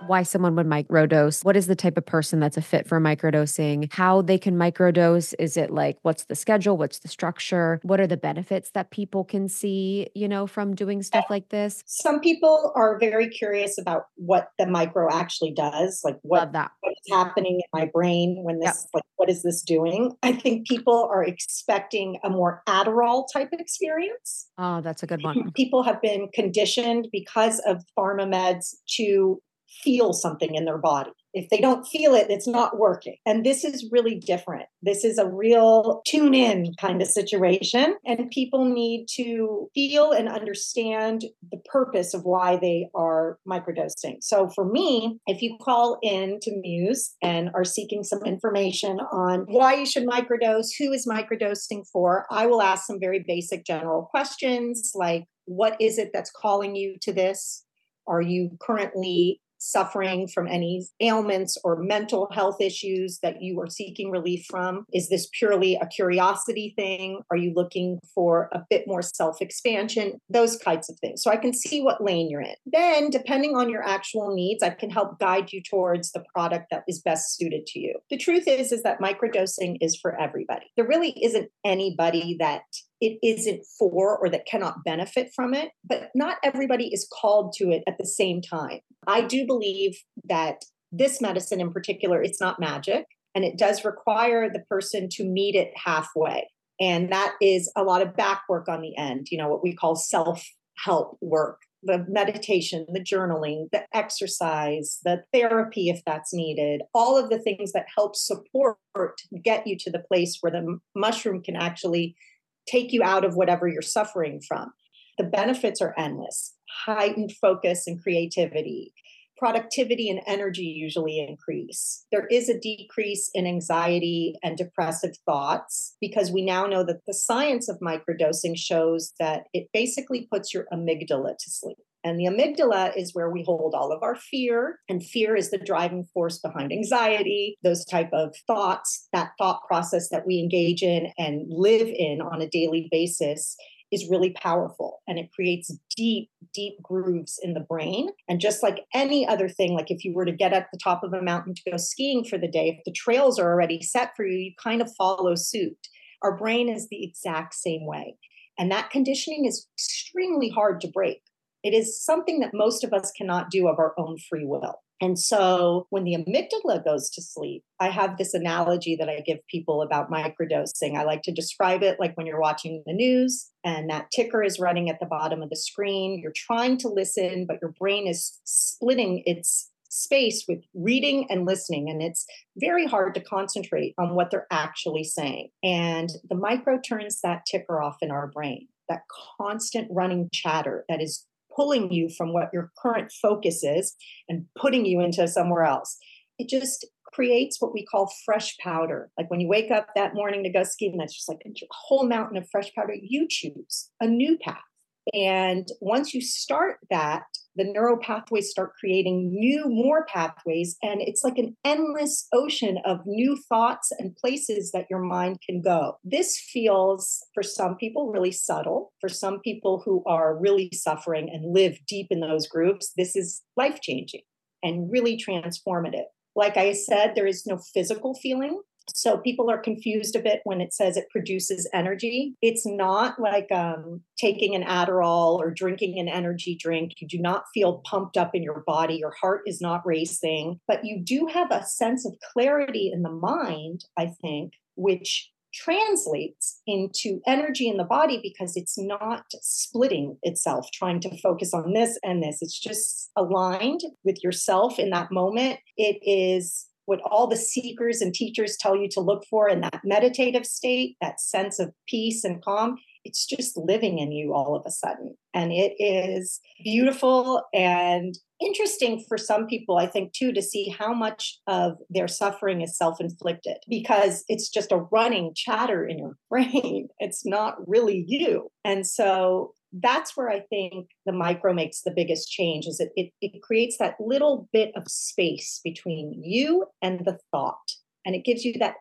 why someone would microdose. What is the type of person that's a fit for microdosing? How they can microdose? Is it like, what's the schedule? What's the structure? What are the benefits that people can see, from doing stuff like this? Some people are very curious about what the micro actually does, like Love that. what is happening in my brain when Yep. this, like, what is this doing? I think people are expecting a more Adderall type experience. Oh, that's a good one. People have been conditioned because of pharma meds to feel something in their body. If they don't feel it, it's not working. And this is really different. This is a real tune in kind of situation. And people need to feel and understand the purpose of why they are microdosing. So for me, if you call in to Muse and are seeking some information on why you should microdose, who is microdosing for, I will ask some very basic general questions like, what is it that's calling you to this? Are you currently suffering from any ailments or mental health issues that you are seeking relief from? Is this purely a curiosity thing? Are you looking for a bit more self-expansion? Those kinds of things. So I can see what lane you're in. Then, depending on your actual needs, I can help guide you towards the product that is best suited to you. The truth is that microdosing is for everybody. There really isn't anybody that it isn't for or that cannot benefit from it, but not everybody is called to it at the same time. I do believe that this medicine in particular, it's not magic, and it does require the person to meet it halfway. And that is a lot of back work on the end, what we call self-help work, the meditation, the journaling, the exercise, the therapy, if that's needed, all of the things that help support, get you to the place where the mushroom can actually take you out of whatever you're suffering from. The benefits are endless. Heightened focus and creativity. Productivity and energy usually increase. There is a decrease in anxiety and depressive thoughts because we now know that the science of microdosing shows that it basically puts your amygdala to sleep. And the amygdala is where we hold all of our fear, and fear is the driving force behind anxiety, those type of thoughts, that thought process that we engage in and live in on a daily basis is really powerful, and it creates deep, deep grooves in the brain. And just like any other thing, like if you were to get at the top of a mountain to go skiing for the day, if the trails are already set for you, you kind of follow suit. Our brain is the exact same way. And that conditioning is extremely hard to break. It is something that most of us cannot do of our own free will. And so when the amygdala goes to sleep, I have this analogy that I give people about microdosing. I like to describe it like when you're watching the news and that ticker is running at the bottom of the screen. You're trying to listen, but your brain is splitting its space with reading and listening. And it's very hard to concentrate on what they're actually saying. And the micro turns that ticker off in our brain, that constant running chatter that is pulling you from what your current focus is and putting you into somewhere else. It just creates what we call fresh powder. Like when you wake up that morning to go skiing, that's just like a whole mountain of fresh powder. You choose a new path. And once you start that, the neural pathways start creating more pathways. And it's like an endless ocean of new thoughts and places that your mind can go. This feels, for some people, really subtle. For some people who are really suffering and live deep in those groups, this is life-changing and really transformative. Like I said, there is no physical feeling. So people are confused a bit when it says it produces energy. It's not like taking an Adderall or drinking an energy drink. You do not feel pumped up in your body. Your heart is not racing, but you do have a sense of clarity in the mind, I think, which translates into energy in the body because it's not splitting itself, trying to focus on this and this. It's just aligned with yourself in that moment. It is what all the seekers and teachers tell you to look for in that meditative state, that sense of peace and calm. It's just living in you all of a sudden. And it is beautiful and interesting for some people, I think, too, to see how much of their suffering is self-inflicted because it's just a running chatter in your brain. It's not really you. And so that's where I think the micro makes the biggest change is it creates that little bit of space between you and the thought. And it gives you that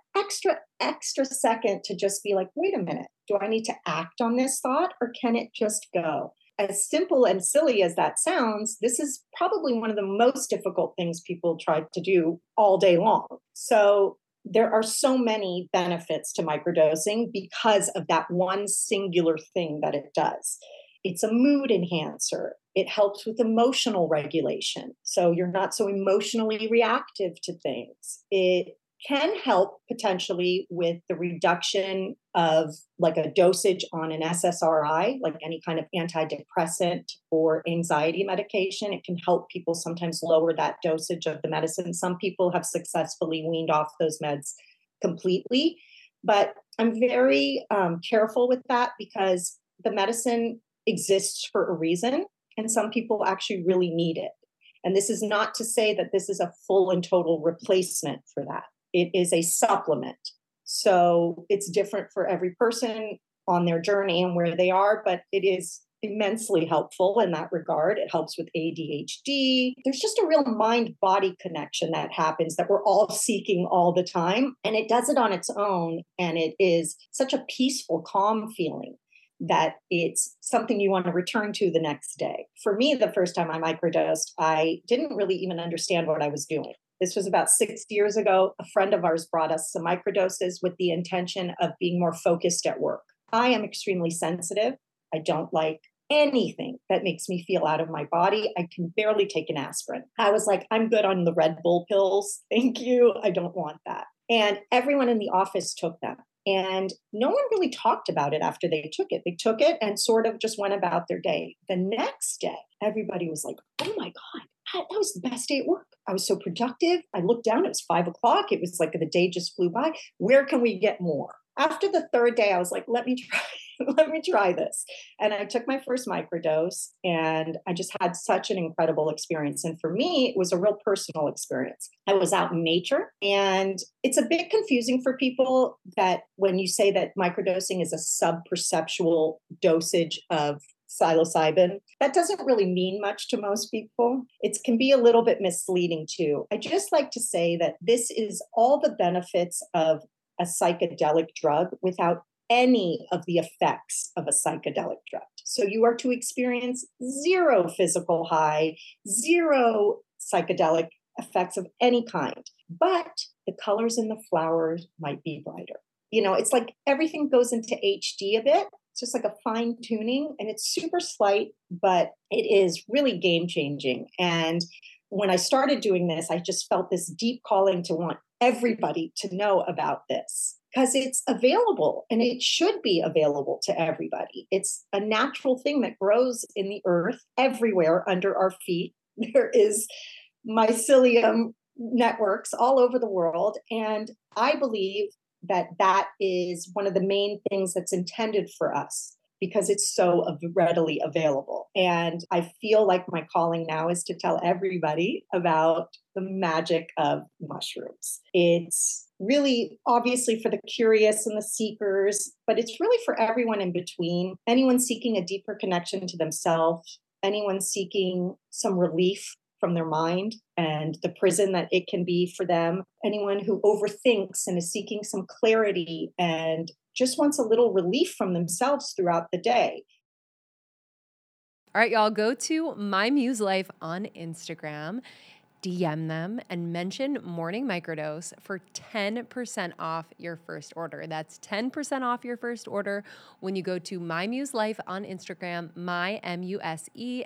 extra second to just be like, wait a minute, do I need to act on this thought or can it just go? as simple and silly as that sounds, this is probably one of the most difficult things people try to do all day long. So there are so many benefits to microdosing because of that one singular thing that it does. It's a mood enhancer. It helps with emotional regulation. So you're not so emotionally reactive to things. It can help potentially with the reduction of like a dosage on an SSRI, like any kind of antidepressant or anxiety medication. It can help people sometimes lower that dosage of the medicine. Some people have successfully weaned off those meds completely, but I'm very careful with that because the medicine exists for a reason, and some people actually really need it. And this is not to say that this is a full and total replacement for that. It is a supplement. So it's different for every person on their journey and where they are, but it is immensely helpful in that regard. It helps with ADHD. There's just a real mind-body connection that happens that we're all seeking all the time. And it does it on its own. And it is such a peaceful, calm feeling that it's something you want to return to the next day. For me, the first time I microdosed, I didn't really even understand what I was doing. This was about 6 years ago. A friend of ours brought us some microdoses with the intention of being more focused at work. I am extremely sensitive. I don't like anything that makes me feel out of my body. I can barely take an aspirin. I was like, I'm good on the Red Bull pills. Thank you. I don't want that. And everyone in the office took them. And no one really talked about it after they took it. They took it and sort of just went about their day. The next day, everybody was like, oh my God, that was the best day at work. I was so productive. I looked down, it was 5 o'clock. It was like the day just flew by. Where can we get more? After the third day, I was like, let me try this. And I took my first microdose and I just had such an incredible experience. And for me, it was a real personal experience. I was out in nature, and it's a bit confusing for people that when you say that microdosing is a sub-perceptual dosage of psilocybin, that doesn't really mean much to most people. It can be a little bit misleading too. I just like to say that this is all the benefits of a psychedelic drug without any of the effects of a psychedelic drug. So you are to experience zero physical high, zero psychedelic effects of any kind, but the colors in the flowers might be brighter. You know, it's like everything goes into HD a bit. It's just like a fine tuning, and it's super slight, but it is really game changing. And when I started doing this, I just felt this deep calling to want everybody to know about this because it's available, and it should be available to everybody. It's a natural thing that grows in the earth everywhere under our feet. There is mycelium networks all over the world. And I believe that that is one of the main things that's intended for us because it's so readily available. And I feel like my calling now is to tell everybody about the magic of mushrooms. It's really obviously for the curious and the seekers, but it's really for everyone in between. Anyone seeking a deeper connection to themselves, anyone seeking some relief from their mind and the prison that it can be for them, anyone who overthinks and is seeking some clarity and just wants a little relief from themselves throughout the day. All right, y'all, go to My Muse Life on Instagram, DM them, and mention Morning Microdose for 10% off your first order. That's 10% off your first order when you go to My Muse Life on Instagram, MyMuselife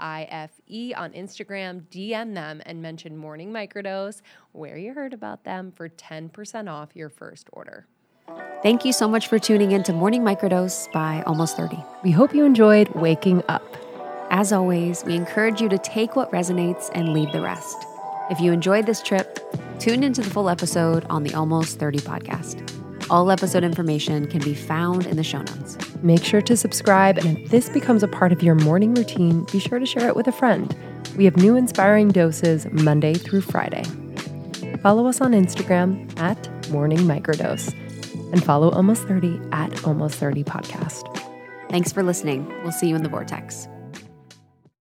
on Instagram, DM them and mention Morning Microdose where you heard about them for 10% off your first order. Thank you so much for tuning in to Morning Microdose by Almost 30. We hope you enjoyed waking up. As always, we encourage you to take what resonates and leave the rest. If you enjoyed this trip, tune into the full episode on the Almost 30 podcast. All episode information can be found in the show notes. Make sure to subscribe, and if this becomes a part of your morning routine, be sure to share it with a friend. We have new inspiring doses Monday through Friday. Follow us on Instagram at Morning Microdose, and follow Almost 30 at Almost 30 Podcast. Thanks for listening. We'll see you in the vortex.